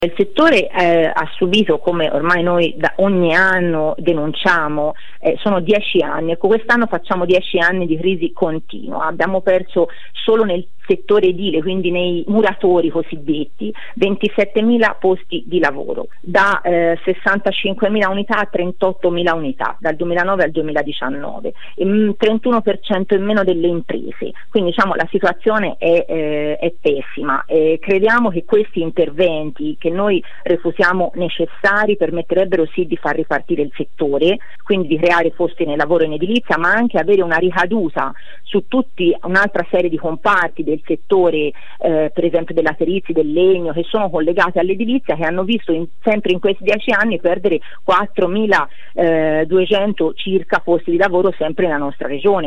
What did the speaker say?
Il settore ha subito, come ormai noi da ogni anno denunciamo, sono 10 anni, ecco, quest'anno facciamo 10 anni di crisi continua, abbiamo perso solo nel settore edile, quindi nei muratori cosiddetti, 27.000 posti di lavoro, da 65.000 unità a 38.000 unità, dal 2009 al 2019, e 31% in meno delle imprese, quindi diciamo la situazione è pessima. Crediamo che questi interventi, che noi repusiamo necessari, permetterebbero sì di far ripartire il settore, quindi di creare posti nel lavoro in edilizia, ma anche avere una ricaduta su tutti un'altra serie di comparti del settore, per esempio della Terizi, del legno, che sono collegati all'edilizia, che hanno visto sempre in questi 10 anni perdere 4.200 circa posti di lavoro sempre nella nostra regione.